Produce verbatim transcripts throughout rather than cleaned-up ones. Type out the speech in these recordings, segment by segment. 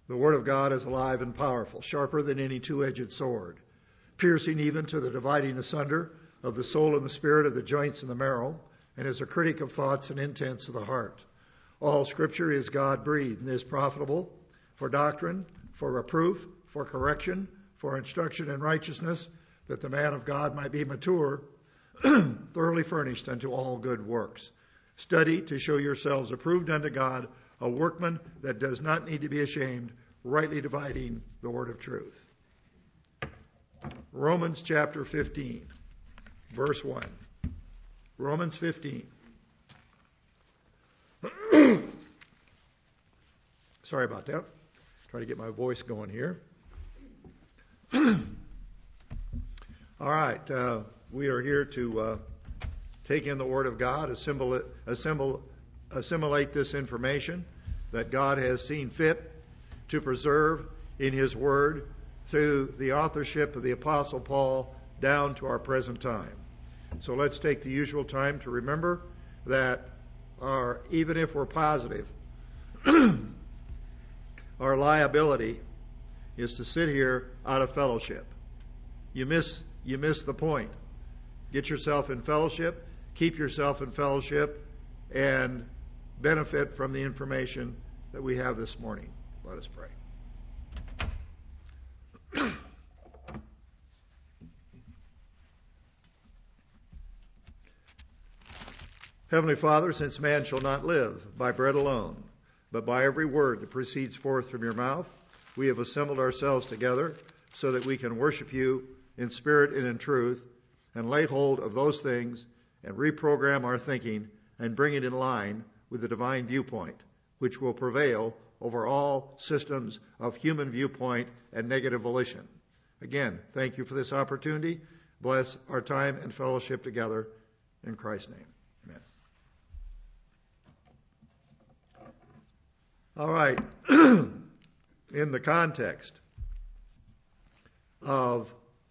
The Word of God is alive and powerful, sharper than any two-edged sword, piercing even to the dividing asunder of the soul and the spirit, of the joints and the marrow, and is a critic of thoughts and intents of the heart. All Scripture is God-breathed and is profitable for doctrine, for reproof, for correction, for instruction in righteousness, that the man of God might be mature, thoroughly furnished unto all good works. Study to show yourselves approved unto God, a workman that does not need to be ashamed, rightly dividing the word of truth. Romans chapter fifteen, verse one. Romans fifteen. Sorry about that. Try to get my voice going here. All right. Uh, we are here to uh, take in the Word of God, assemble it, assemble, assimilate this information that God has seen fit to preserve in His Word through the authorship of the Apostle Paul down to our present time. So let's take the usual time to remember that our, even if we're positive, our liability is to sit here out of fellowship. You miss, you miss the point. Get yourself in fellowship, keep yourself in fellowship, and benefit from the information that we have this morning. Let us pray. Heavenly Father, since man shall not live by bread alone, but by every word that proceeds forth from your mouth, we have assembled ourselves together so that we can worship you in spirit and in truth, and lay hold of those things and reprogram our thinking and bring it in line with the divine viewpoint, which will prevail over all systems of human viewpoint and negative volition. Again, thank you for this opportunity. Bless our time and fellowship together in Christ's name. Amen. All right. In the context of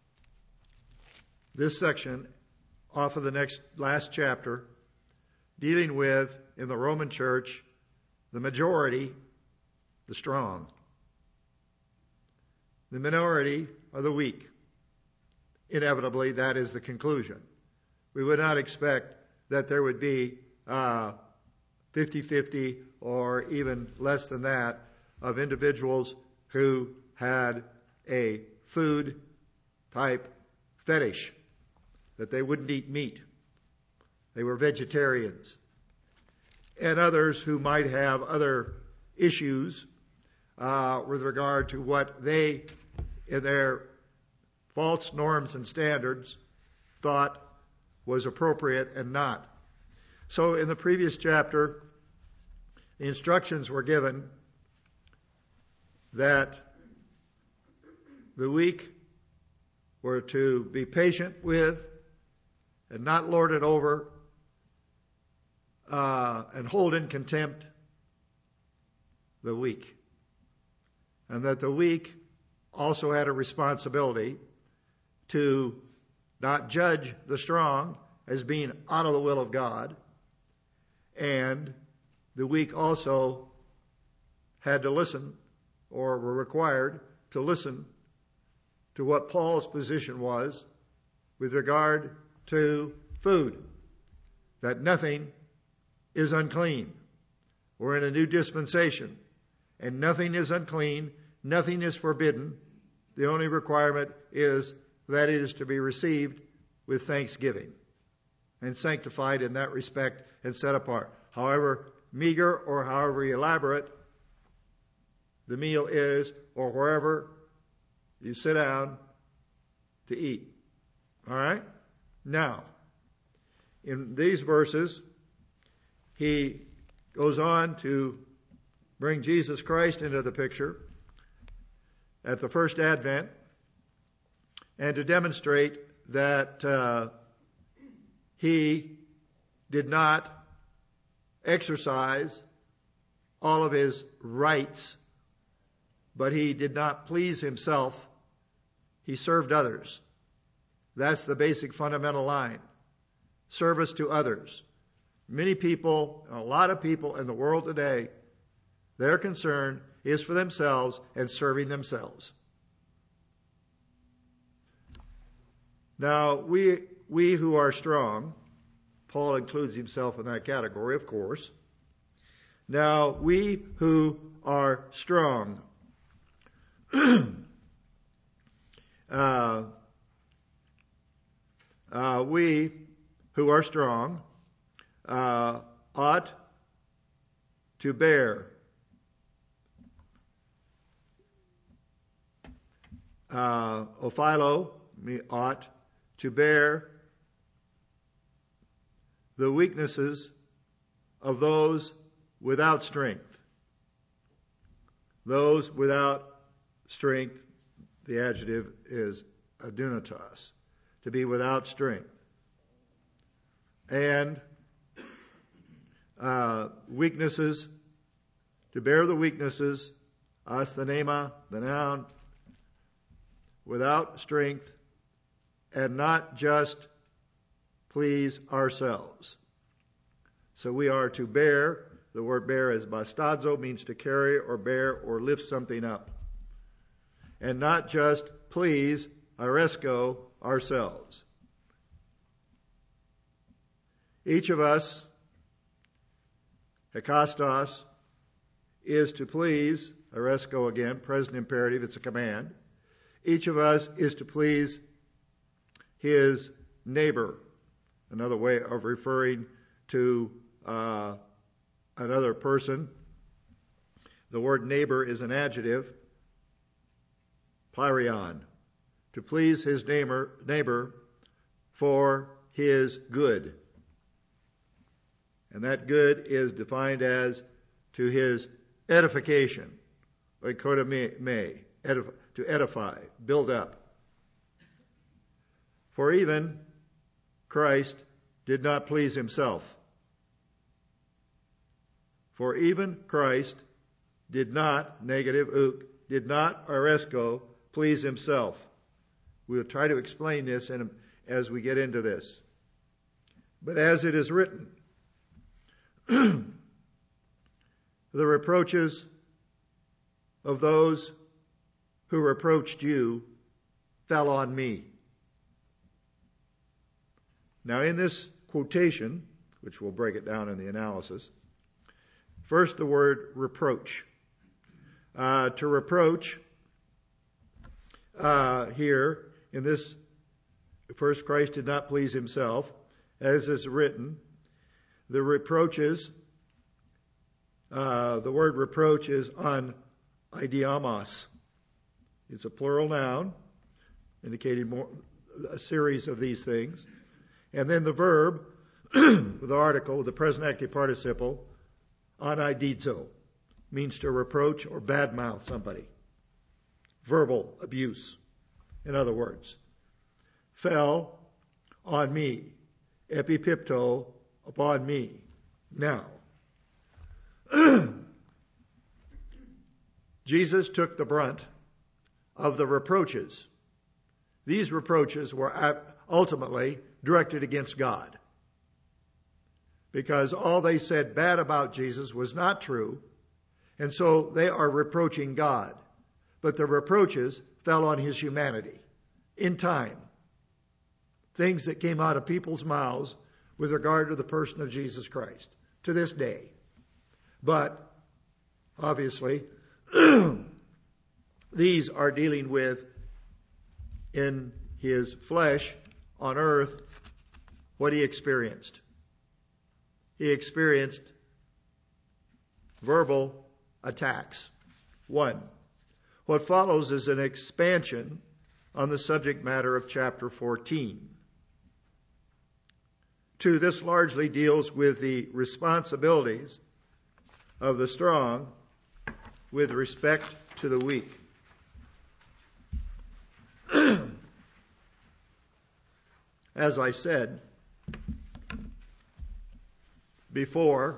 this section off of the next last chapter, dealing with, in the Roman church, the majority, the strong. The minority are the weak. Inevitably, that is the conclusion. We would not expect that there would be uh, fifty-fifty or even less than that of individuals who had a food type fetish, that they wouldn't eat meat. They were vegetarians. And others who might have other issues uh, with regard to what they, in their false norms and standards, thought was appropriate and not. So in the previous chapter, the instructions were given that the weak were to be patient with and not lord it over uh, and hold in contempt the weak. And that the weak also had a responsibility to not judge the strong as being out of the will of God, and the weak also had to listen, or were required to listen, to what Paul's position was with regard to food, that nothing is unclean. We're in a new dispensation, and nothing is unclean, nothing is forbidden. The only requirement is that it is to be received with thanksgiving and sanctified in that respect and set apart. However meager or however elaborate the meal is, or wherever you sit down to eat. All right? Now, in these verses, he goes on to bring Jesus Christ into the picture at the first advent and to demonstrate that uh, he did not exercise all of his rights, but he did not please himself. He served others. That's the basic fundamental line. Service to others. Many people, a lot of people in the world today Their concern is for themselves and serving themselves. Now, we, we who are strong, Paul includes himself in that category, of course. Now, we who are strong, uh, uh, we who are strong uh, ought to bear uh, ophilo, me ought to bear the weaknesses of those without strength. Those without strength, the adjective is adunatos, to be without strength. And uh, weaknesses, to bear the weaknesses, asthenema, the noun, without strength, and not just please ourselves. So we are to bear. The word bear is bastazo, means to carry or bear or lift something up. And not just please, aresco, ourselves. Each of us, hekastos, is to please, aresco again, present imperative, it's a command. Each of us is to please his neighbor. Another way of referring to uh, another person. The word neighbor is an adjective, plarion, to please his neighbor, neighbor for his good. And that good is defined as to his edification, oikodomai, edif- to edify, build up. For even Christ did not please himself. For even Christ did not, negative, uk, did not, aresco, please himself. We'll try to explain this in, as we get into this. But as it is written, the reproaches of those who reproached you fell on me. Now in this quotation, which we'll break it down in the analysis, first the word reproach. Uh, to reproach uh, here in this, first Christ did not please himself, as is written. The reproaches, uh, the word reproach is on idiamos. It's a plural noun, indicating more, a series of these things. And then the verb, with the article, the present active participle, anidizo, means to reproach or badmouth somebody. Verbal abuse, in other words. Fell on me, epipipto, upon me. Now, Jesus took the brunt of the reproaches. These reproaches were ultimately directed against God, because all they said bad about Jesus was not true, and so they are reproaching God. But the reproaches fell on his humanity in time. Things that came out of people's mouths with regard to the person of Jesus Christ to this day. But obviously, these are dealing with, in his flesh on earth, what he experienced. He experienced verbal attacks. One. What follows is an expansion on the subject matter of chapter fourteen. Two, this largely deals with the responsibilities of the strong with respect to the weak. As I said before,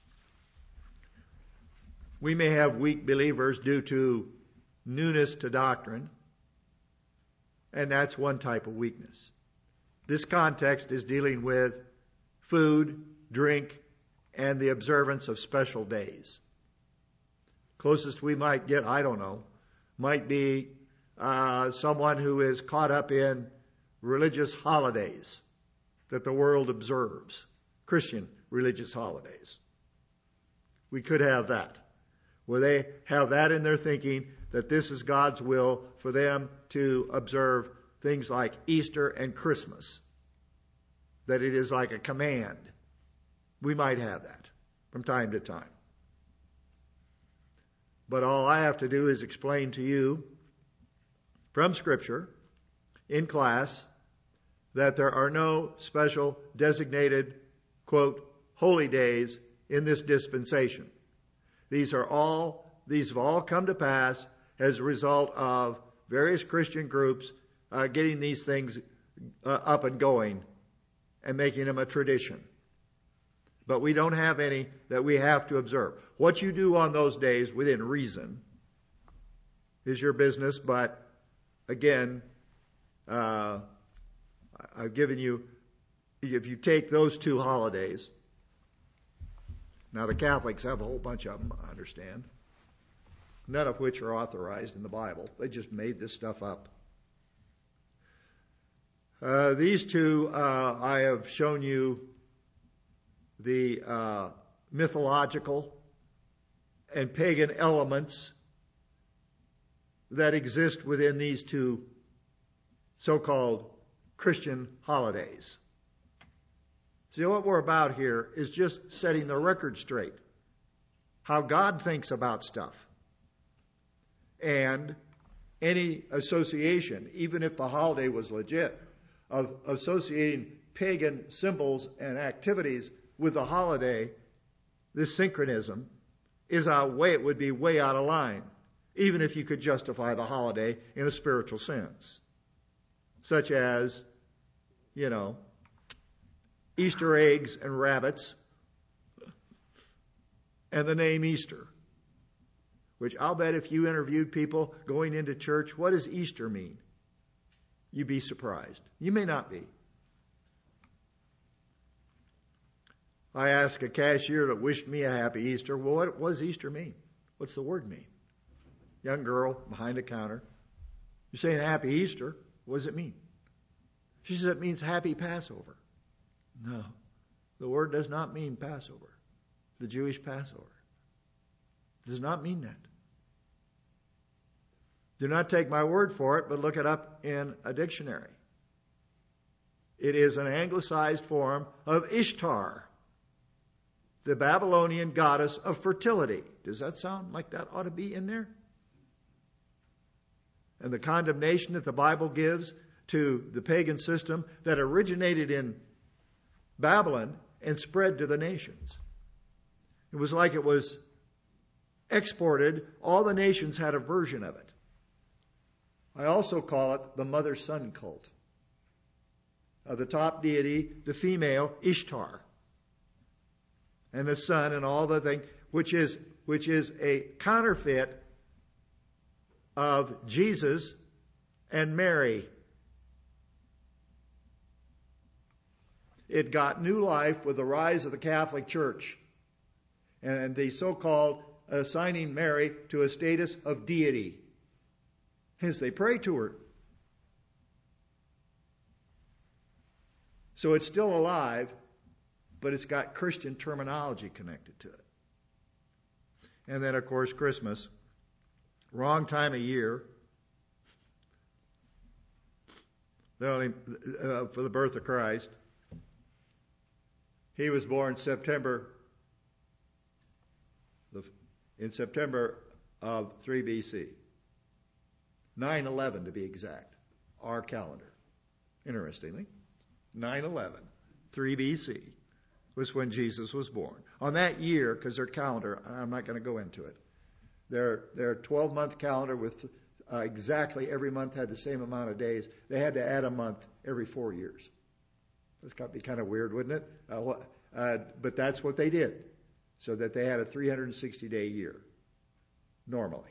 we may have weak believers due to newness to doctrine, and that's one type of weakness. This context is dealing with food, drink, and the observance of special days. Closest we might get, I don't know, might be uh, someone who is caught up in religious holidays that the world observes, Christian religious holidays. We could have that, where they have that in their thinking that this is God's will for them to observe things like Easter and Christmas, that it is like a command. We might have that from time to time. But all I have to do is explain to you from Scripture in class that there are no special designated, quote, holy days in this dispensation. These are all, these have all come to pass as a result of various Christian groups uh, getting these things uh, up and going and making them a tradition. But we don't have any that we have to observe. What you do on those days within reason is your business, but again, uh, I've given you, if you take those two holidays, now the Catholics have a whole bunch of them, I understand, none of which are authorized in the Bible. They just made this stuff up. Uh, these two, uh, I have shown you the uh, mythological and pagan elements that exist within these two so-called Christian holidays. See, what we're about here is just setting the record straight. How God thinks about stuff. And any association, even if the holiday was legit, of associating pagan symbols and activities with the holiday, this synchronism, is a way, it would be way out of line, even if you could justify the holiday in a spiritual sense. Such as, you know, Easter eggs and rabbits, and the name Easter. Which I'll bet if you interviewed people going into church, what does Easter mean? You'd be surprised. You may not be. I asked a cashier that wished me a happy Easter, well, what, what does Easter mean? What's the word mean? Young girl behind the counter. You're saying happy Easter. What does it mean? She says it means happy Passover. No, the word does not mean Passover, the Jewish Passover. It does not mean that. Do not take my word for it, but look it up in a dictionary. It is an anglicized form of Ishtar, the Babylonian goddess of fertility. Does that sound like that ought to be in there? And the condemnation that the Bible gives to the pagan system that originated in Babylon and spread to the nations. It was like it was exported. All the nations had a version of it. I also call it the mother-son cult. Uh, the top deity, the female, Ishtar. And the son and all the things, which is, which is a counterfeit of Jesus and Mary. It got new life with the rise of the Catholic Church and the so-called assigning Mary to a status of deity as they pray to her. So it's still alive, but it's got Christian terminology connected to it. And then, of course, Christmas. Wrong time of year. The only, uh, for the birth of Christ. He was born September, in September of three B C. nine eleven to be exact, our calendar. Interestingly, nine eleven, three B C was when Jesus was born. On that year, because their calendar, I'm not going to go into it, their their twelve-month calendar with uh, exactly every month had the same amount of days. They had to add a month every four years. That's got to be kind of weird, wouldn't it? Uh, uh, but that's what they did, so that they had a three hundred sixty day year, normally.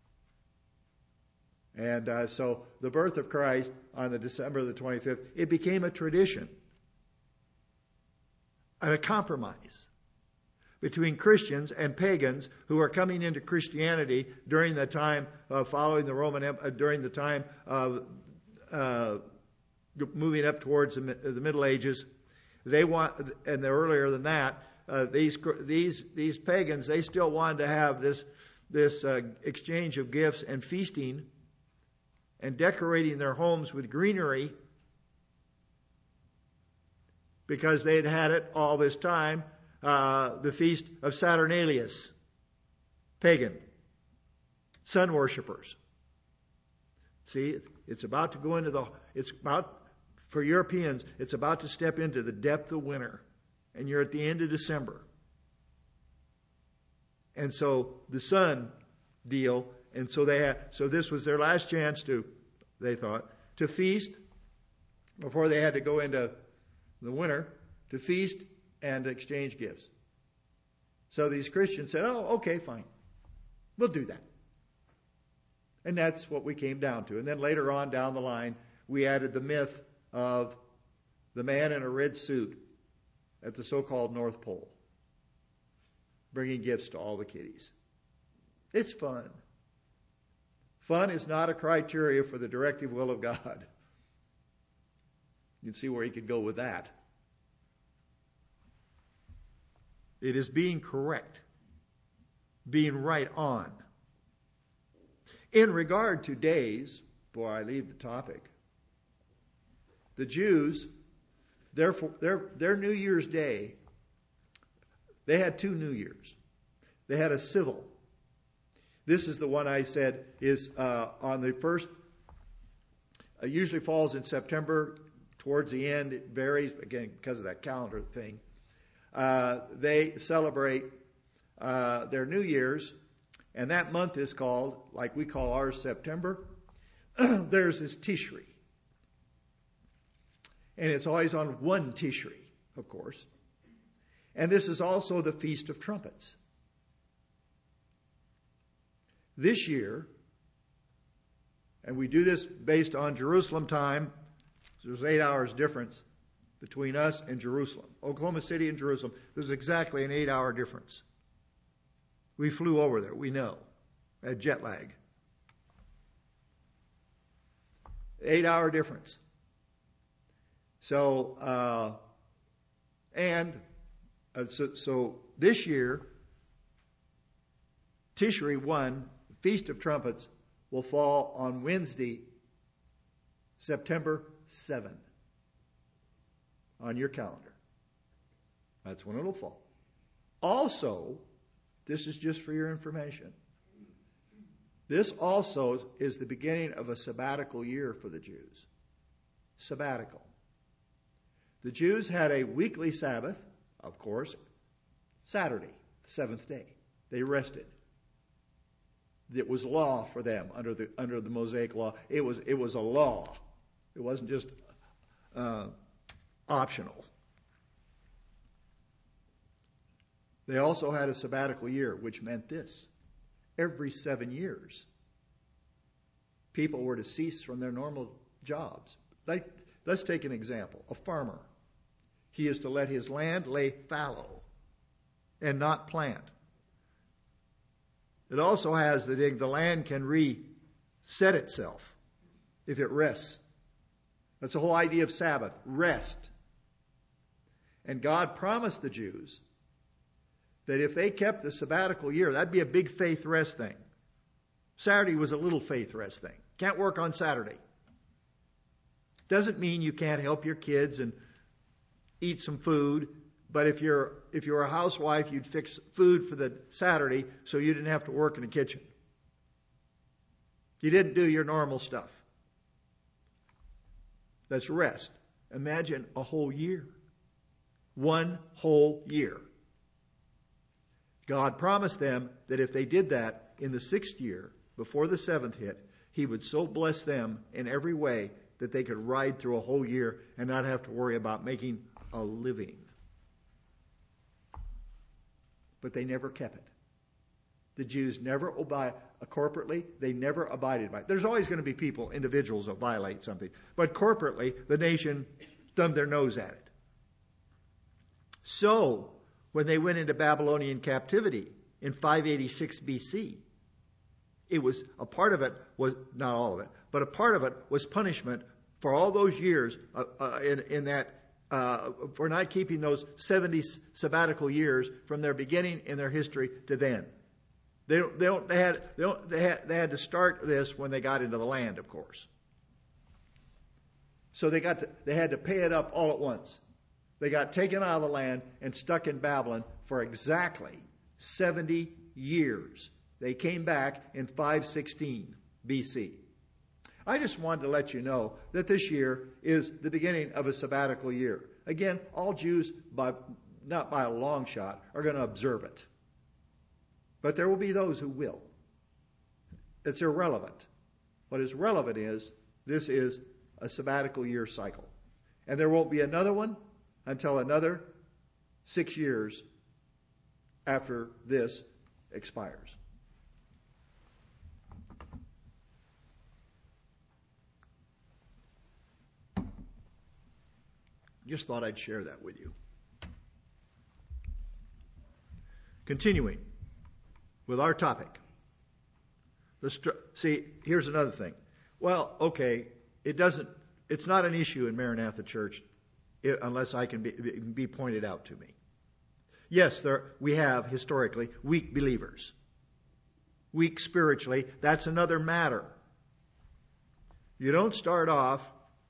And uh, so the birth of Christ on the December the twenty-fifth, it became a tradition and a compromise between Christians and pagans who are coming into Christianity during the time of following the Roman Empire, during the time of uh, moving up towards the, the Middle Ages. They want, and they're earlier than that. Uh, these these these pagans, they still wanted to have this this uh, exchange of gifts and feasting and decorating their homes with greenery, because they'd had it all this time. Uh, the feast of Saturnalius, pagan, sun worshippers. See, it's about to go into the, it's about, for Europeans, it's about to step into the depth of winter. And you're at the end of December. And so the sun deal, and so they had, so this was their last chance to, they thought, to feast before they had to go into the winter, to feast and exchange gifts. So these Christians said, oh, okay, fine. We'll do that. And that's what we came down to. And then later on down the line, we added the myth of the man in a red suit at the so-called North Pole, bringing gifts to all the kiddies. It's fun. Fun is not a criteria for the directive will of God. You can see where he could go with that. It is being correct, being right on. In regard to days, before I leave the topic, the Jews, their, their, their New Year's Day, they had two New Years. They had a civil. This is the one I said is uh, on the first, uh, usually falls in September, towards the end. It varies, again, because of that calendar thing. Uh, they celebrate uh, their New Year's, and that month is called, like we call ours September, theirs is Tishri. And it's always on one Tishri, of course. And this is also the Feast of Trumpets. This year, and we do this based on Jerusalem time, so there's eight hours difference between us and Jerusalem. Oklahoma City and Jerusalem, there's exactly an eight-hour difference. We flew over there, we know, at jet lag. Eight-hour difference. So, uh, and uh, so, so this year, Tishri one, Feast of Trumpets, will fall on Wednesday, September seventh. On your calendar. That's when it'll fall. Also, this is just for your information. This also is the beginning of a sabbatical year for the Jews. Sabbatical. The Jews had a weekly Sabbath, of course, Saturday, the seventh day. They rested. It was law for them under the under the Mosaic law. It was it was a law. It wasn't just uh, optional. They also had a sabbatical year, which meant this. Every seven years, people were to cease from their normal jobs. Like, let's take an example. A farmer. He is to let his land lay fallow and not plant. It also has that the land can reset itself if it rests. That's the whole idea of Sabbath, rest. And God promised the Jews that if they kept the sabbatical year, that'd be a big faith rest thing. Saturday was a little faith rest thing. Can't work on Saturday. Doesn't mean you can't help your kids and eat some food, but if you're if you're a housewife, you'd fix food for the Saturday so you didn't have to work in the kitchen. You didn't do your normal stuff. That's rest. Imagine a whole year. One whole year. God promised them that if they did that in the sixth year, before the seventh hit, He would so bless them in every way that they could ride through a whole year and not have to worry about making a living. But they never kept it. The Jews never obeyed corporately. They never abided by it. There's always going to be people, individuals, that violate something. But corporately, the nation thumbed their nose at it. So, when they went into Babylonian captivity in five eighty-six B C. It was, a part of it was, not all of it, but a part of it was punishment for all those years uh, uh, in, in that, uh, for not keeping those seventy sabbatical years from their beginning in their history to then. They don't, they don't, they had, they don't, they had, they had to start this when they got into the land, of course. So they got to, they had to pay it up all at once. They got taken out of the land and stuck in Babylon for exactly seventy years. They came back in five sixteen B C. I just wanted to let you know that this year is the beginning of a sabbatical year. Again, all Jews, by, not by a long shot, are going to observe it. But there will be those who will. It's irrelevant. What is relevant is this is a sabbatical year cycle. And there won't be another one until another six years after this expires. Just thought I'd share that with you. Continuing with our topic. The str- See, here's another thing. Well, okay, it doesn't. It's not an issue in Maranatha Church unless I can be, be pointed out to me. Yes, there we have historically weak believers. Weak spiritually, that's another matter. You don't start off,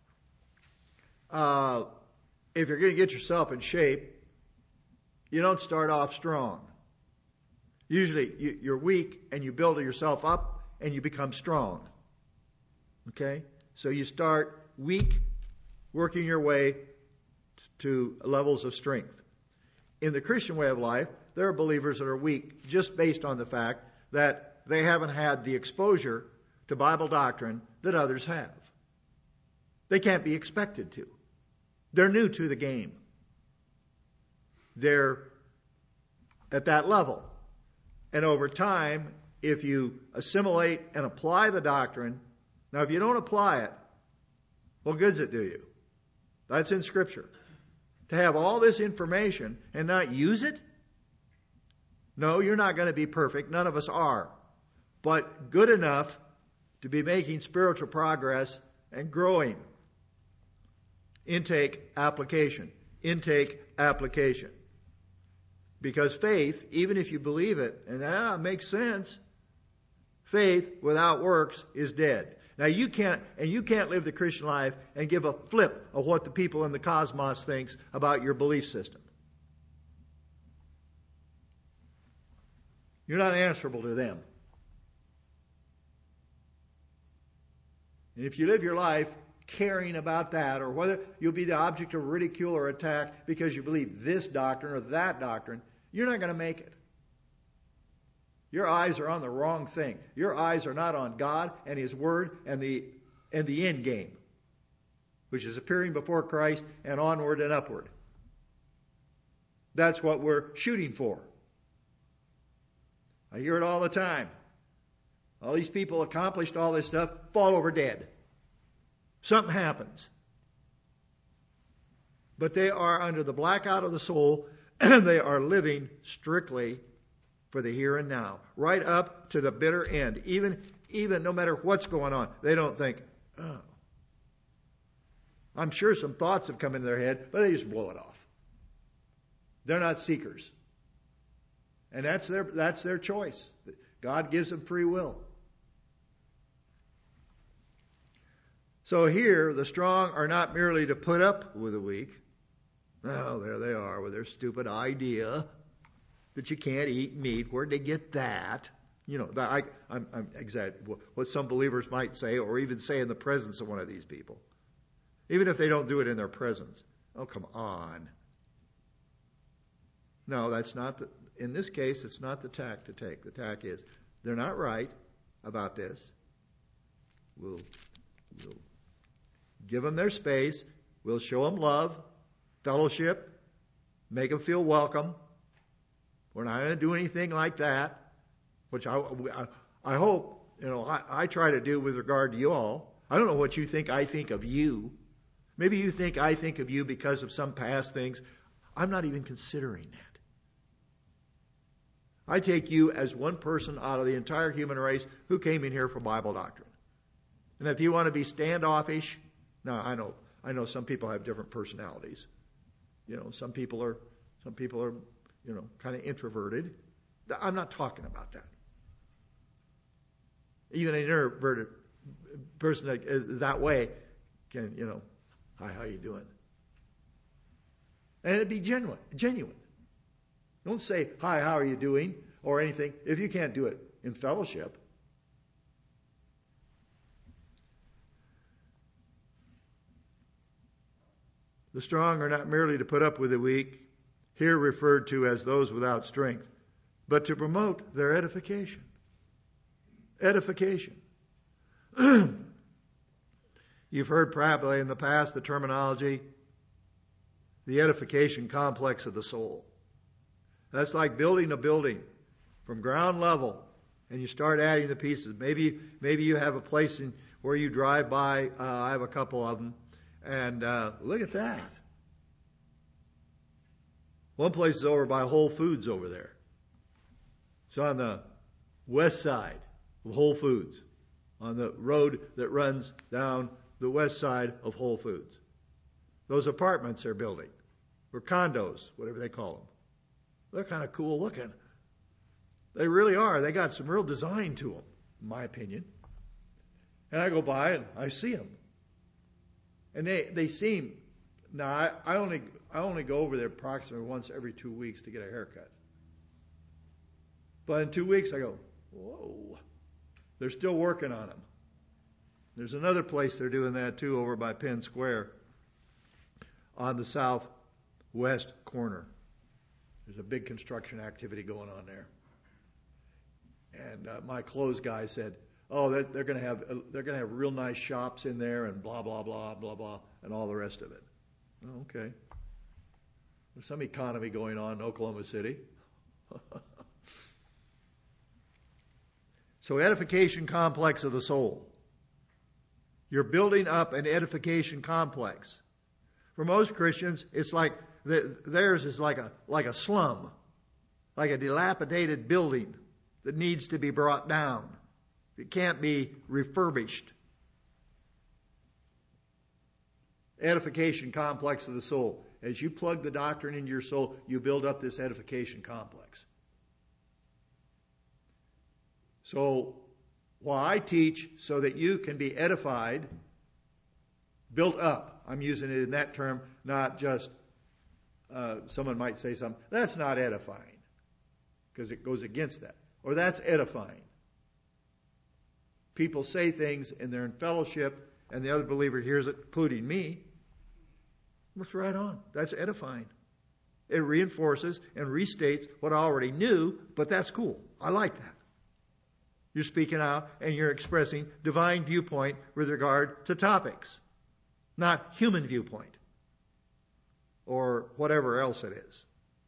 uh, if you're going to get yourself in shape, you don't start off strong. Usually you, you're weak and you build yourself up and you become strong. Okay? So you start weak, working your way to levels of strength. In the Christian way of life, there are believers that are weak just based on the fact that they haven't had the exposure to Bible doctrine that others have. They can't be expected to. They're new to the game. They're at that level. And over time, if you assimilate and apply the doctrine, now if you don't apply it, what good's it do you? That's in Scripture. To have all this information and not use it? No, you're not going to be perfect. None of us are. But good enough to be making spiritual progress and growing. Intake, application. Intake, application. Because faith, even if you believe it, and ah, it makes sense, faith without works is dead. Now you can't, and you can't live the Christian life and give a flip of what the people in the cosmos thinks about your belief system. You're not answerable to them. And if you live your life caring about that, or whether you'll be the object of ridicule or attack because you believe this doctrine or that doctrine, you're not going to make it. Your eyes are on the wrong thing. Your eyes are not on God and His Word and the and the end game, which is appearing before Christ and onward and upward. That's what we're shooting for. I hear it all the time. All these people accomplished all this stuff, fall over dead. Something happens. But they are under the blackout of the soul, and they are living strictly for the here and now, right up to the bitter end. Even, even no matter what's going on, they don't think, oh. I'm sure some thoughts have come into their head, but they just blow it off. They're not seekers. And that's their, that's their choice. God gives them free will. So here, the strong are not merely to put up with the weak. Oh, there they are with their stupid idea that you can't eat meat. Where'd they get that? You know, I, I'm, I'm exaggerating what some believers might say, or even say in the presence of one of these people. Even if they don't do it in their presence. Oh, come on. No, that's not the, in this case, it's not the tack to take. The tack is, they're not right about this. We'll, we'll give them their space. We'll show them love, fellowship, make them feel welcome. We're not going to do anything like that, which I, I, I hope, you know, I, I try to do with regard to you all. I don't know what you think I think of you. Maybe you think I think of you because of some past things. I'm not even considering that. I take you as one person out of the entire human race who came in here for Bible doctrine. And if you want to be standoffish, now I know, I know some people have different personalities. You know, some people are, some people are, you know, kind of introverted. I'm not talking about that. Even an introverted person that is that way can, you know, hi, how you doing? And it'd be genuine, genuine. Don't say, hi, how are you doing? Or anything, if you can't do it in fellowship. The strong are not merely to put up with the weak, here referred to as those without strength, but to promote their edification. Edification. You've heard probably in the past the terminology, the edification complex of the soul. That's like building a building from ground level, and you start adding the pieces. Maybe maybe you have a place in, where you drive by. Uh, I have a couple of them, and uh, look at that. One place is over by Whole Foods over there. It's on the west side of Whole Foods, on the road that runs down the west side of Whole Foods. Those apartments they're building, or condos, whatever they call them. They're kind of cool looking. They really are. They got some real design to them, in my opinion. And I go by and I see them. And they, they seem, now I, I only I only go over there approximately once every two weeks to get a haircut. But in two weeks I go, whoa, they're still working on them. There's another place they're doing that too over by Penn Square on the southwest corner. There's a big construction activity going on there. And uh, my clothes guy said, oh, they're, they're going to have uh, they're going to have real nice shops in there and blah, blah, blah, blah, blah, and all the rest of it. Oh, okay. There's some economy going on in Oklahoma City. So edification complex of the soul. You're building up an edification complex. For most Christians, it's like the, theirs is like a like a slum, like a dilapidated building that needs to be brought down. It can't be refurbished. Edification complex of the soul. As you plug the doctrine into your soul, you build up this edification complex. So, while I teach so that you can be edified, built up, I'm using it in that term, not just, uh, someone might say something, that's not edifying, because it goes against that. Or that's edifying. People say things and they're in fellowship and the other believer hears it, including me. That's right on. That's edifying. It reinforces and restates what I already knew, but that's cool. I like that. You're speaking out and you're expressing divine viewpoint with regard to topics, not human viewpoint or whatever else it is.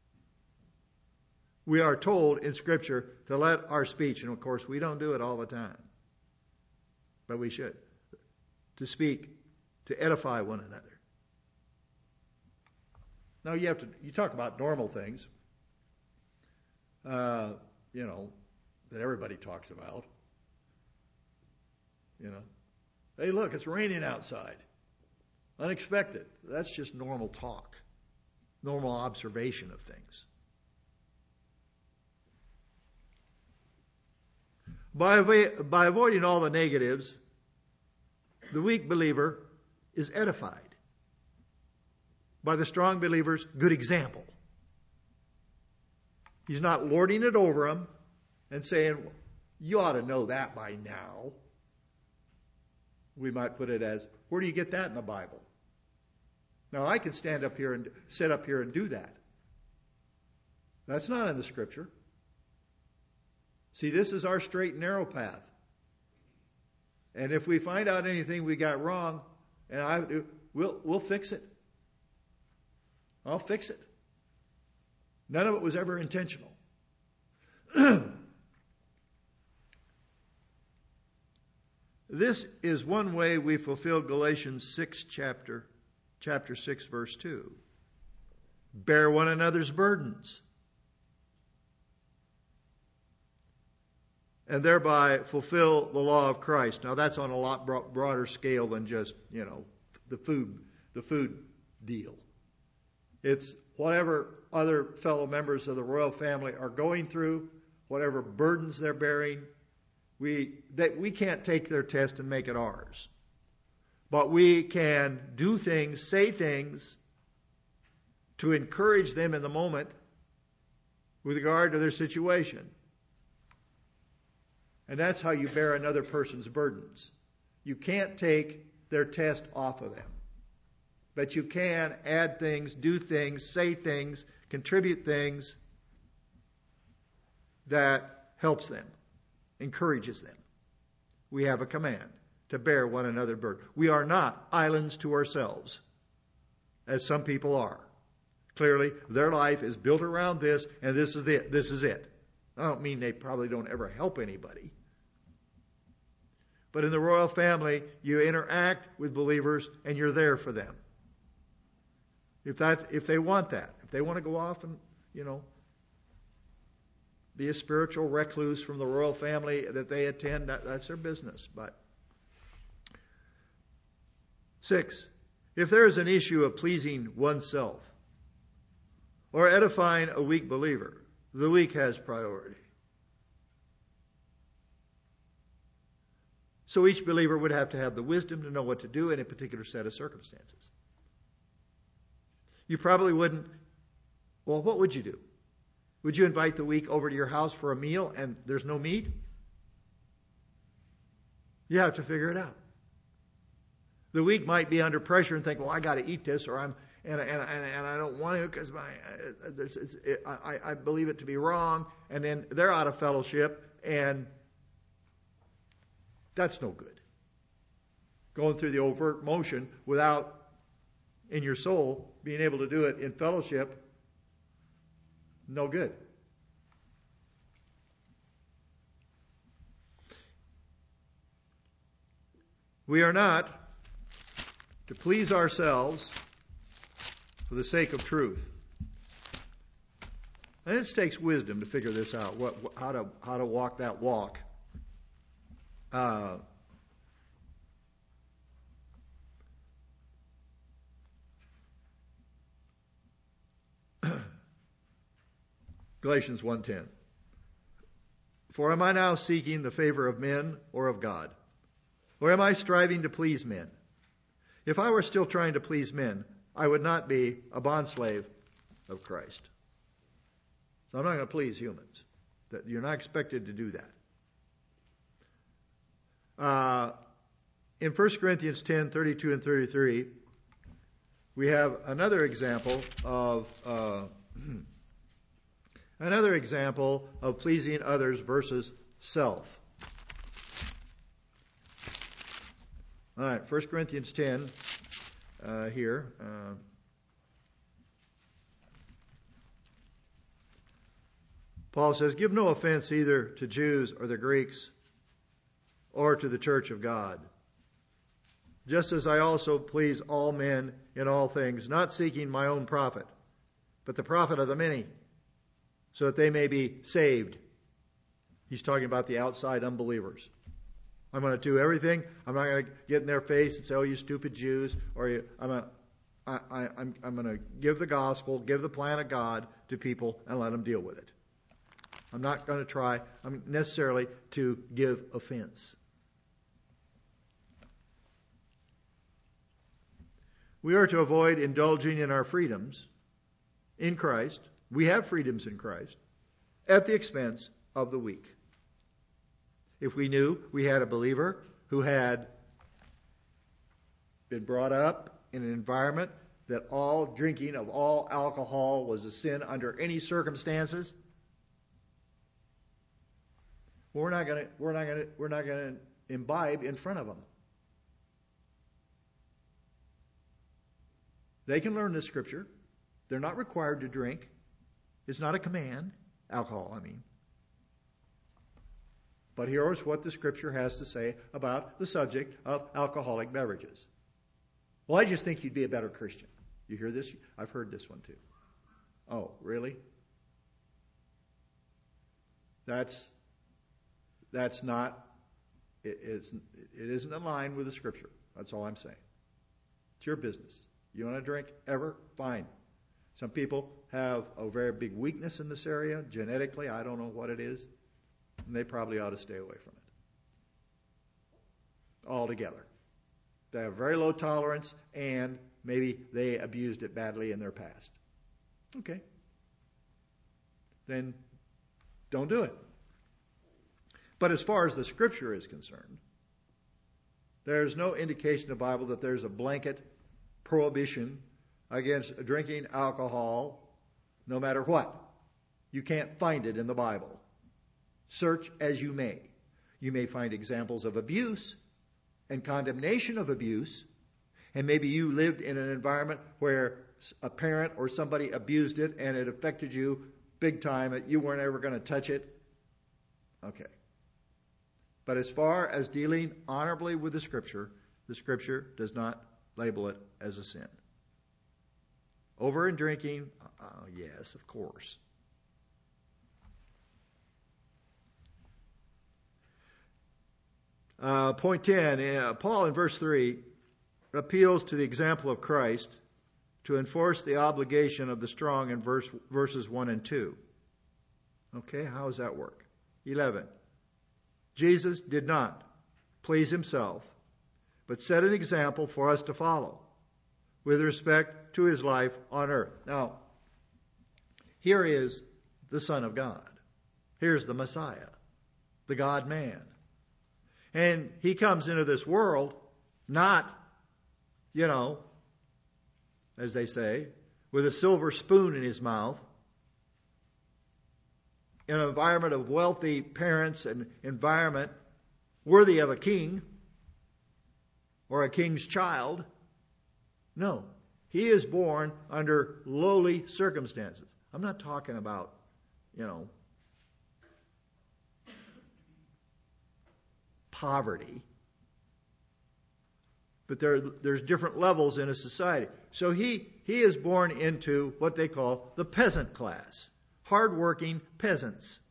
We are told in Scripture to let our speech, and of course we don't do it all the time, but we should, to speak, to edify one another. Now you have to, you talk about normal things, uh, you know, that everybody talks about. You know, hey, look, it's raining outside. Unexpected. That's just normal talk, normal observation of things. By, by avoiding all the negatives, the weak believer is edified. By the strong believer's good example. He's not lording it over them and saying, you ought to know that by now. We might put it as, where do you get that in the Bible? Now, I can stand up here and sit up here and do that. That's not in the Scripture. See, this is our straight and narrow path. And if we find out anything we got wrong, and I do, we'll we'll fix it. I'll fix it. None of it was ever intentional. This is one way we fulfill Galatians six chapter, chapter six verse two. Bear one another's burdens. and thereby fulfill the law of Christ. Now that's on a lot broader scale than just, you know, the food, the food deal. It's whatever other fellow members of the royal family are going through, whatever burdens they're bearing. We, they, we can't take their test and make it ours. But we can do things, say things, to encourage them in the moment with regard to their situation. And that's how you bear another person's burdens. You can't take their test off of them. But you can add things, do things, say things, contribute things that helps them, encourages them. We have a command to bear one another's burden. We are not islands to ourselves, as some people are. Clearly, their life is built around this, and this is it. This is it. I don't mean they probably don't ever help anybody. But in the royal family, you interact with believers, and you're there for them. If that's if they want that, if they want to go off and, you know, be a spiritual recluse from the royal family that they attend, that, that's their business. But six, if there is an issue of pleasing oneself or edifying a weak believer, the weak has priority. So each believer would have to have the wisdom to know what to do in a particular set of circumstances. You probably wouldn't, well, what would you do? Would you invite the weak over to your house for a meal and there's no meat? You have to figure it out. The weak might be under pressure and think, well, I got to eat this, or I'm and and and, and I don't want to because my uh, it's, it's, it, I, I believe it to be wrong, and then they're out of fellowship, and that's no good. Going through the overt motion without, in your soul, being able to do it in fellowship, no good. We are not to please ourselves for the sake of truth. And it takes wisdom to figure this out, what, how to how to walk that walk. Uh, Galatians one ten. For am I now seeking the favor of men or of God? Or am I striving to please men? If I were still trying to please men, I would not be a bondslave of Christ. So I'm not going to please humans. That you're not expected to do that. Uh, in First Corinthians ten, thirty-two and thirty-three, we have another example of uh, another example of pleasing others versus self. All right, First Corinthians ten uh, here. Uh, Paul says, give no offense either to Jews or the Greeks or to the church of God, just as I also please all men in all things, not seeking my own profit, but the profit of the many, so that they may be saved. He's talking about the outside unbelievers. I'm going to do everything. I'm not going to get in their face and say, oh, you stupid Jews. Or you, I'm, going I, I, I'm, I'm going to give the gospel, give the plan of God to people and let them deal with it. I'm not going to try I'm necessarily to give offense. We are to avoid indulging in our freedoms in Christ. We have freedoms in Christ at the expense of the weak. If we knew we had a believer who had been brought up in an environment that all drinking of all alcohol was a sin under any circumstances, well, we're not going to we're not going to we're not going to imbibe in front of them. They can learn this scripture. They're not required to drink. It's not a command. Alcohol, I mean. But here's what the scripture has to say about the subject of alcoholic beverages. Well, I just think you'd be a better Christian. You hear this? I've heard this one too. Oh, really? That's that's not, it, it's, it isn't in line with the Scripture. That's all I'm saying. It's your business. You want to drink ever? Fine. Some people have a very big weakness in this area. Genetically, I don't know what it is. And they probably ought to stay away from it altogether. They have very low tolerance, and maybe they abused it badly in their past. Okay. Then don't do it. But as far as the Scripture is concerned, there's no indication in the Bible that there's a blanket prohibition against drinking alcohol no matter what. You can't find it in the Bible. Search as you may. You may find examples of abuse and condemnation of abuse, and maybe you lived in an environment where a parent or somebody abused it and it affected you big time, that you weren't ever going to touch it. Okay. But as far as dealing honorably with the Scripture, the Scripture does not label it as a sin. Over in drinking, uh, yes, of course. Uh, point ten, uh, Paul in verse three appeals to the example of Christ to enforce the obligation of the strong in verse, verses one and two. Okay, how does that work? eleven. Jesus did not please himself, but set an example for us to follow with respect to his life on earth. Now, here is the Son of God. Here's the Messiah, the God-man. And he comes into this world not, you know, as they say, with a silver spoon in his mouth, in an environment of wealthy parents and environment worthy of a king or a king's child. No, he is born under lowly circumstances. I'm not talking about, you know, poverty. But there, there's different levels in a society. So he, he is born into what they call the peasant class. Hard-working peasants.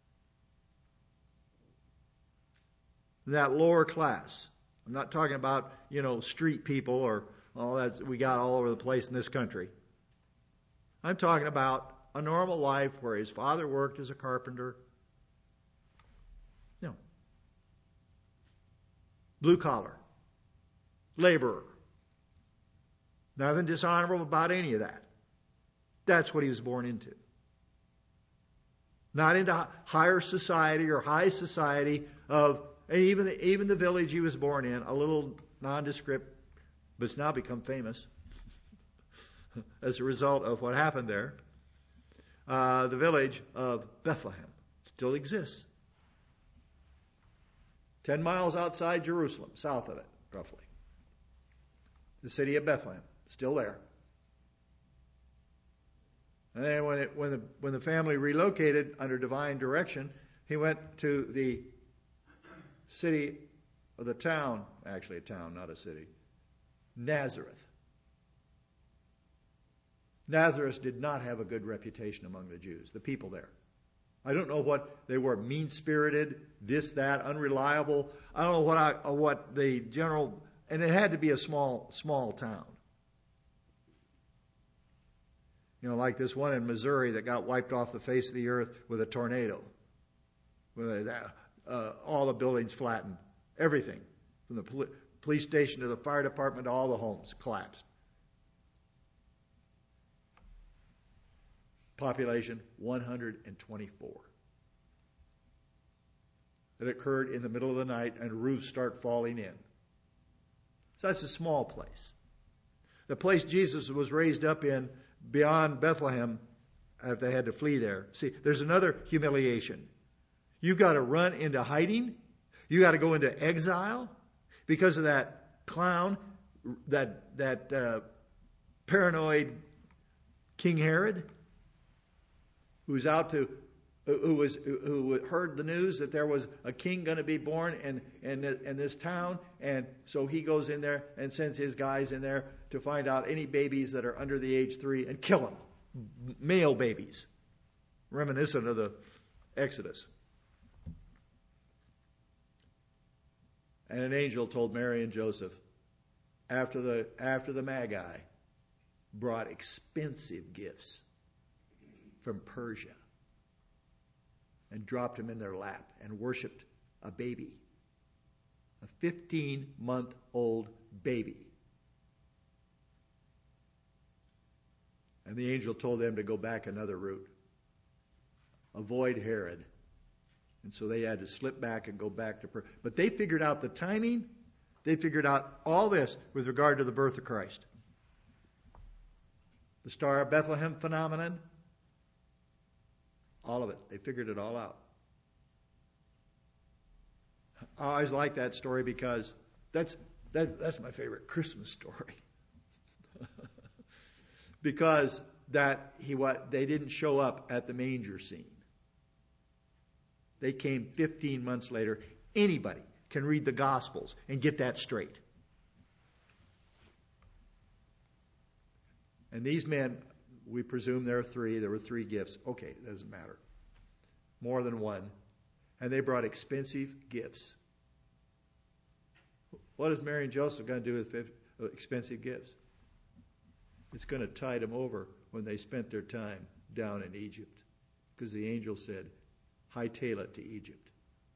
That lower class. I'm not talking about, you know, street people or all that we got all over the place in this country. I'm talking about a normal life where his father worked as a carpenter. You know, blue collar, laborer. Nothing dishonorable about any of that. That's what he was born into. Not into higher society or high society of, and even the, even the village he was born in, a little nondescript, but it's now become famous as a result of what happened there. Uh, the village of Bethlehem still exists. Ten miles outside Jerusalem, south of it, roughly. The city of Bethlehem, still there. And then when it, when the when the family relocated under divine direction, he went to the city of the town, actually a town, not a city, Nazareth. Nazareth did not have a good reputation among the Jews, the people there. I don't know what they were, mean-spirited, this, that, unreliable. I don't know what I, what the general, and it had to be a small small town. You know, like this one in Missouri that got wiped off the face of the earth with a tornado. With a, uh, all the buildings flattened. Everything. From the poli- police station to the fire department to all the homes collapsed. Population one hundred twenty-four. That occurred in the middle of the night and roofs start falling in. So that's a small place. The place Jesus was raised up in beyond Bethlehem, if they had to flee there. See, there's another humiliation. You've got to run into hiding. You got to go into exile because of that clown, that that uh, paranoid King Herod, who's out to, who was who heard the news that there was a king going to be born in in, in this town, and so he goes in there and sends his guys in there to find out any babies that are under the age three and kill them, male babies, reminiscent of the Exodus. And an angel told Mary and Joseph, after the, after the Magi brought expensive gifts from Persia and dropped them in their lap and worshipped a baby, a fifteen-month-old baby. And the angel told them to go back another route. Avoid Herod. And so they had to slip back and go back to Persia. But they figured out the timing. They figured out all this with regard to the birth of Christ. The Star of Bethlehem phenomenon. All of it. They figured it all out. I always like that story because that's that, that's my favorite Christmas story. Because that he what they didn't show up at the manger scene. They came fifteen months later. Anybody can read the Gospels and get that straight. And these men, we presume there are three. There were three gifts. Okay, it doesn't matter. More than one. And they brought expensive gifts. What is Mary and Joseph going to do with expensive gifts? It's going to tide them over when they spent their time down in Egypt. Because the angel said, hightail it to Egypt.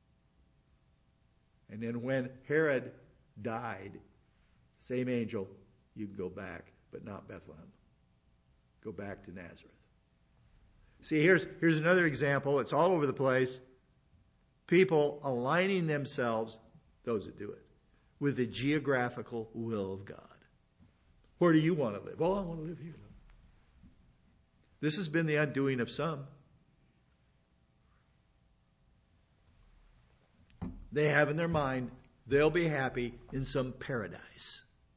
And then when Herod died, same angel, you can go back, but not Bethlehem. Go back to Nazareth. See, here's, here's another example. It's all over the place. People aligning themselves, those that do it, with the geographical will of God. Where do you want to live? Well, I want to live here. This has been the undoing of some. They have in their mind they'll be happy in some paradise.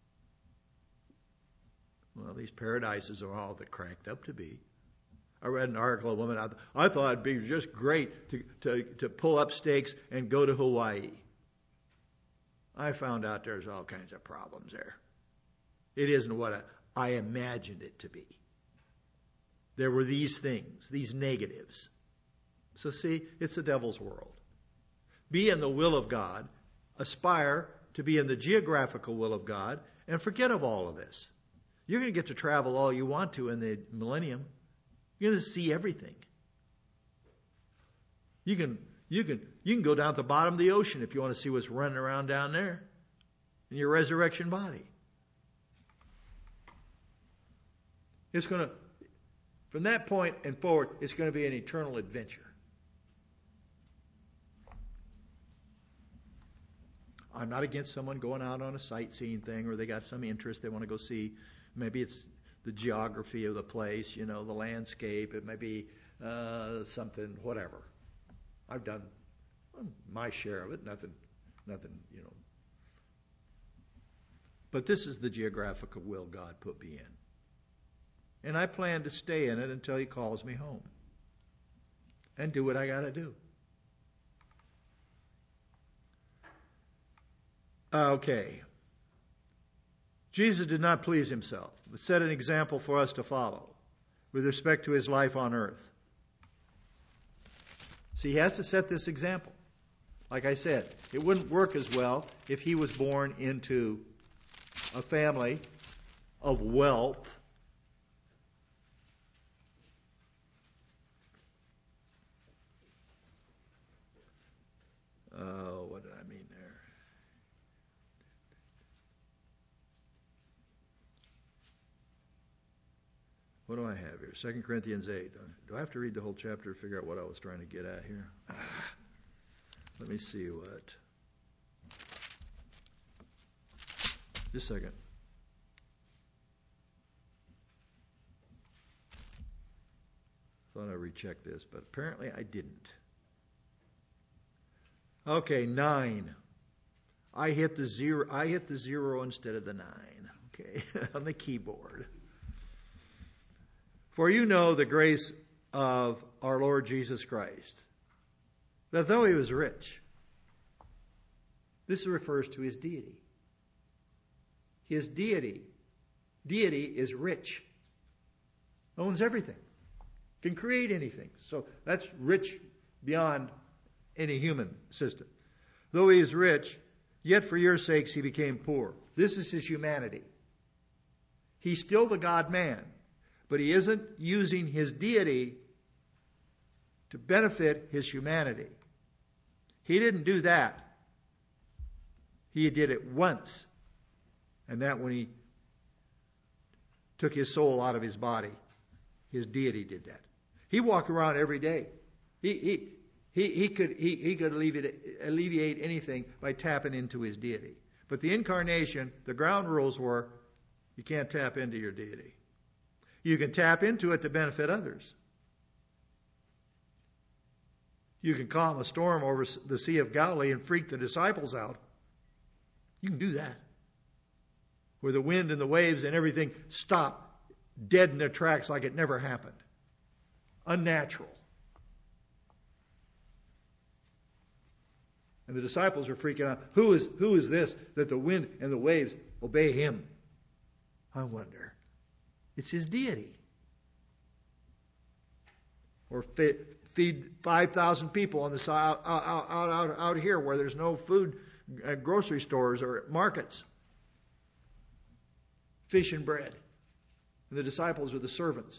Well, these paradises are all they're cracked up to be. I read an article of a woman, I thought it'd be just great to, to, to pull up stakes and go to Hawaii. I found out there's all kinds of problems there. It isn't what I, I imagined it to be. There were these things, these negatives. So see, it's the devil's world. Be in the will of God, aspire to be in the geographical will of God, and forget of all of this. You're going to get to travel all you want to in the millennium. You're going to see everything. You can, you can, you can go down to the bottom of the ocean if you want to see what's running around down there in your resurrection body. It's going to, from that point and forward, it's going to be an eternal adventure. I'm not against someone going out on a sightseeing thing or they got some interest they want to go see. Maybe it's the geography of the place, you know, the landscape. It may be uh, something, whatever. I've done my share of it. Nothing, nothing, you know. But this is the geographical will God put me in. And I plan to stay in it until He calls me home. And do what I got to do. Okay. Jesus did not please Himself, but set an example for us to follow with respect to His life on earth. See, He has to set this example. Like I said, it wouldn't work as well if He was born into a family of wealth. Oh, what did I mean there? What do I have here? Second Corinthians eight. Do I have to read the whole chapter to figure out what I was trying to get at here? Ah, let me see what. Just a second. Thought I rechecked this, but apparently I didn't. Okay, nine. I hit the zero. I hit the zero instead of the nine. Okay, on the keyboard. For you know the grace of our Lord Jesus Christ, that though He was rich, this refers to His deity. His deity, deity is rich, owns everything, can create anything. So that's rich beyond any human system. Though He is rich, Yet for your sakes he became poor. This is his humanity. He's still the God-man, but he isn't using his deity to benefit his humanity. He didn't do that. He did it once, and that when he took his soul out of his body. His deity did that. He walked around every day. He he he, he could he, he could alleviate, alleviate anything by tapping into his deity. But the incarnation, the ground rules were, you can't tap into your deity. You can tap into it to benefit others. You can calm a storm over the Sea of Galilee and freak the disciples out. You can do that. Where the wind and the waves and everything stop dead in their tracks like it never happened. Unnatural. And the disciples are freaking out. Who is, who is this that the wind and the waves obey him? I wonder. It's his deity. Or feed five thousand people on the side out, out, out, out, out here where there's no food, uh, grocery stores or markets. Fish and bread. And the disciples are the servants.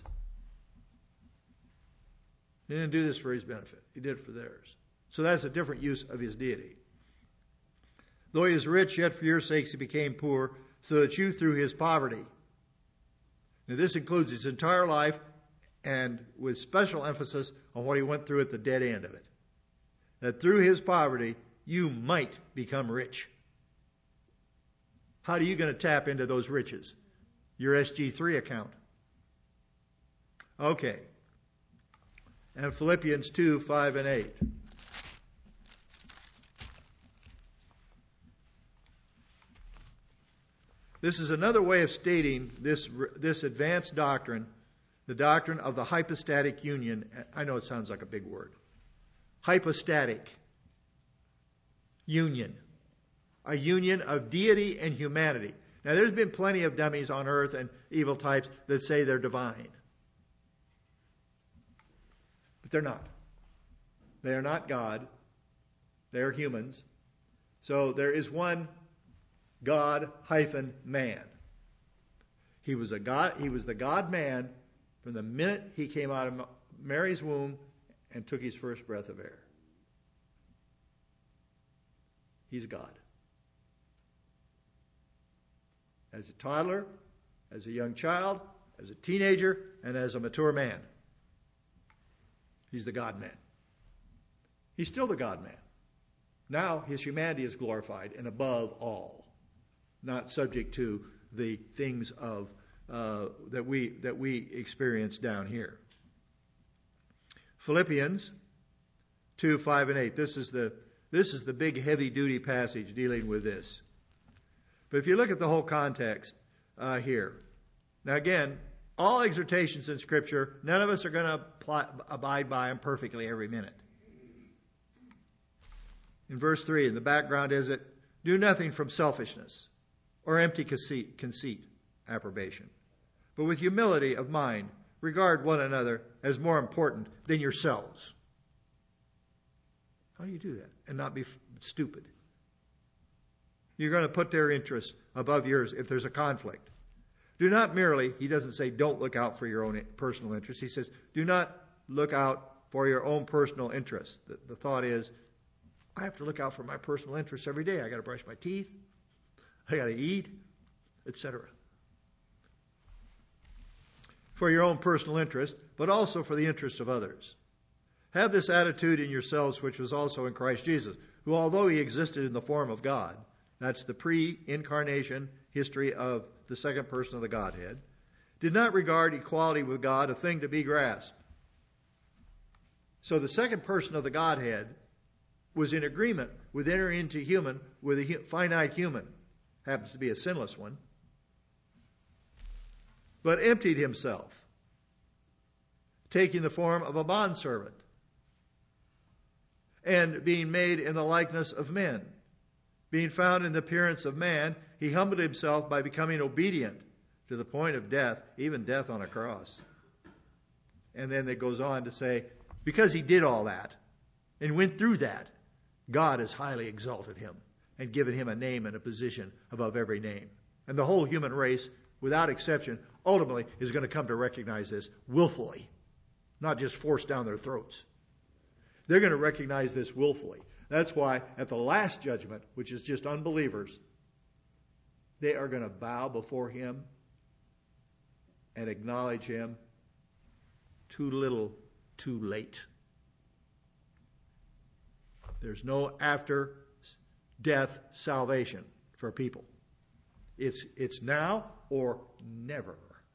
He didn't do this for his benefit. He did it for theirs. So that's a different use of his deity. Though he is rich, yet for your sakes he became poor, so that you through his poverty. Now this includes his entire life, and with special emphasis on what he went through at the dead end of it. That through his poverty, you might become rich. How are you going to tap into those riches? Your S G three account. Okay. And Philippians two, five, and eight. This is another way of stating this, this advanced doctrine, the doctrine of the hypostatic union. I know it sounds like a big word. Hypostatic union. A union of deity and humanity. Now, there's been plenty of dummies on earth and evil types that say they're divine. But they're not. They are not God. They are humans. So there is one God hyphen man. He was a God. He was the God man from the minute he came out of Mary's womb and took his first breath of air. He's God. As a toddler, as a young child, as a teenager, and as a mature man. He's the God-man. He's still the God-man. Now his humanity is glorified and above all, not subject to the things of uh, that we that we experience down here. Philippians two, five, and eight. This is the this is the big heavy-duty passage dealing with this. But if you look at the whole context uh, here, now again, all exhortations in Scripture, none of us are going to abide by them perfectly every minute. In verse three, in the background is it, do nothing from selfishness or empty conceit, conceit, approbation, but with humility of mind, regard one another as more important than yourselves. How do you do that and not be f- stupid? You're going to put their interests above yours if there's a conflict. Do not merely, he doesn't say don't look out for your own personal interests. He says do not look out for your own personal interests. The, the thought is, I have to look out for my personal interests every day. I got to brush my teeth. I got to eat, et cetera. For your own personal interest, but also for the interests of others. Have this attitude in yourselves, which was also in Christ Jesus, who, although he existed in the form of God, that's the pre-incarnation history of the second person of the Godhead, did not regard equality with God a thing to be grasped. So the second person of the Godhead was in agreement with entering into human, with a finite human, happens to be a sinless one, but emptied himself, taking the form of a bondservant, and being made in the likeness of men. Being found in the appearance of man, he humbled himself by becoming obedient to the point of death, even death on a cross. And then it goes on to say, because he did all that and went through that, God has highly exalted him and given him a name and a position above every name. And the whole human race, without exception, ultimately is going to come to recognize this willfully, not just forced down their throats. They're going to recognize this willfully. That's why at the last judgment, which is just unbelievers, they are going to bow before him and acknowledge him. Too little, too late. There's no after death salvation for people. It's, it's now or never.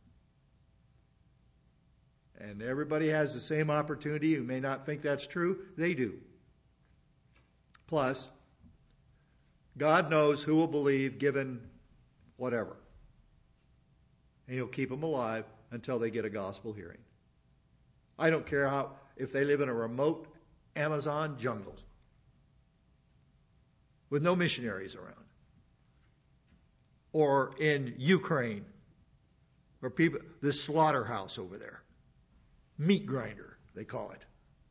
And everybody has the same opportunity. You may not think that's true. They do. Plus, God knows who will believe given whatever. And he'll keep them alive until they get a gospel hearing. I don't care how, if they live in a remote Amazon jungle with no missionaries around, or in Ukraine, or people, this slaughterhouse over there, meat grinder, they call it.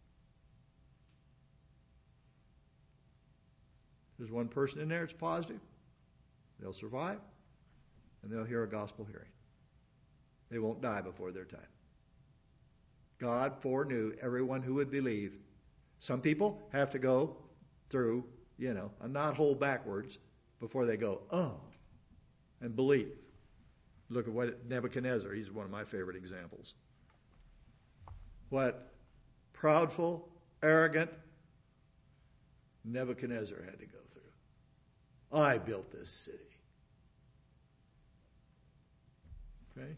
There's one person in there, it's positive. They'll survive, and they'll hear a gospel hearing. They won't die before their time. God foreknew everyone who would believe. Some people have to go through, you know, a knothole backwards before they go, oh, and believe. Look at what Nebuchadnezzar, he's one of my favorite examples. What proudful, arrogant Nebuchadnezzar had to go through. I built this city. Okay?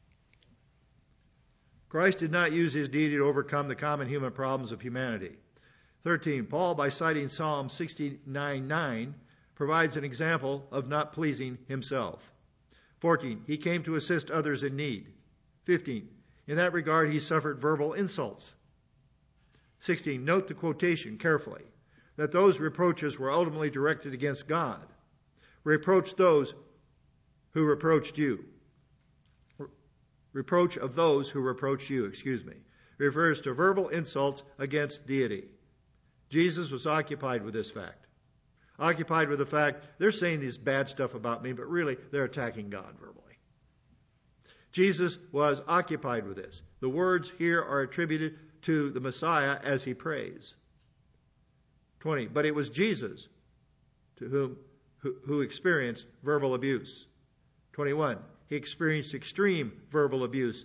Christ did not use his deity to overcome the common human problems of humanity. thirteen, Paul, by citing Psalm sixty-nine nine, provides an example of not pleasing himself. fourteen, he came to assist others in need. fifteen, in that regard he suffered verbal insults. sixteen, note the quotation carefully, that those reproaches were ultimately directed against God. Reproach those who reproached you. Reproach of those who reproach you, excuse me, refers to verbal insults against deity. Jesus was occupied with this fact. Occupied with the fact they're saying this bad stuff about me, but really they're attacking God verbally. Jesus was occupied with this. The words here are attributed to the Messiah as he prays. twenty, but it was Jesus to whom who, who experienced verbal abuse. twenty-one, he experienced extreme verbal abuse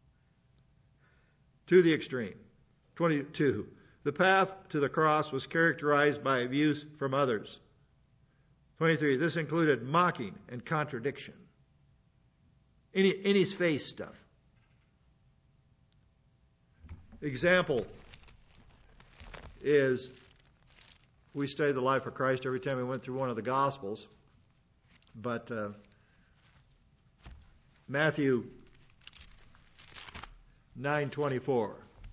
to the extreme. twenty-two, the path to the cross was characterized by abuse from others. twenty-three, this included mocking and contradiction. In, in his face stuff. Example is, we studied the life of Christ every time we went through one of the Gospels, but uh, Matthew nine twenty-four.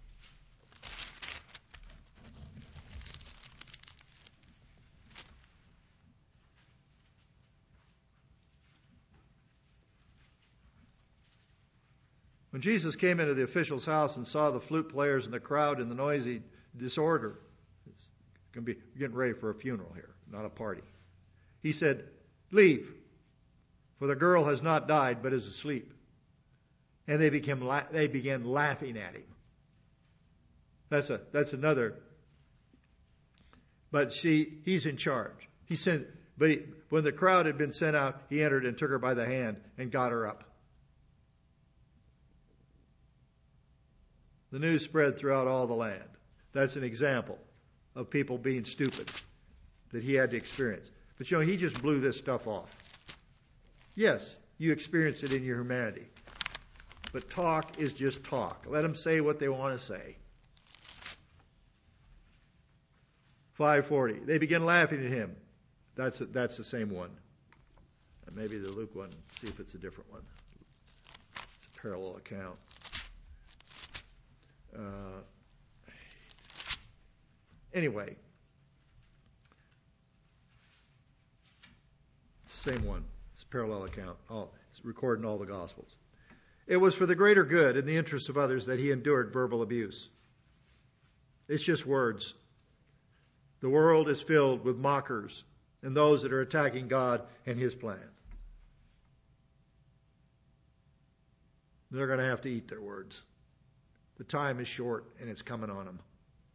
When Jesus came into the official's house and saw the flute players and the crowd in the noisy disorder, it's going to be getting ready for a funeral here, not a party. He said, leave, for the girl has not died but is asleep. And they became la- they began laughing at him. That's a that's another. But she he's in charge. He sent, but he, when the crowd had been sent out, he entered and took her by the hand and got her up. The news spread throughout all the land. That's an example of people being stupid that he had to experience. But you know, he just blew this stuff off. Yes, you experience it in your humanity. But talk is just talk. Let them say what they want to say. five forty. They began laughing at him. That's a, that's the same one. And maybe the Luke one, see if it's a different one. It's a parallel account. Uh, anyway, it's the same one. It's a parallel account. All, it's recorded in all the Gospels. It was for the greater good and the interests of others that he endured verbal abuse. It's just words. The world is filled with mockers and those that are attacking God and His plan. They're going to have to eat their words. The time is short, and it's coming on them.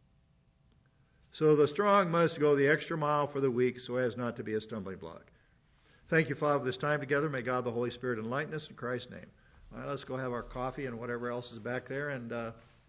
So the strong must go the extra mile for the weak so as not to be a stumbling block. Thank you, Father, for this time together. May God the Holy Spirit enlighten us in Christ's name. All right, let's go have our coffee and whatever else is back there, and uh,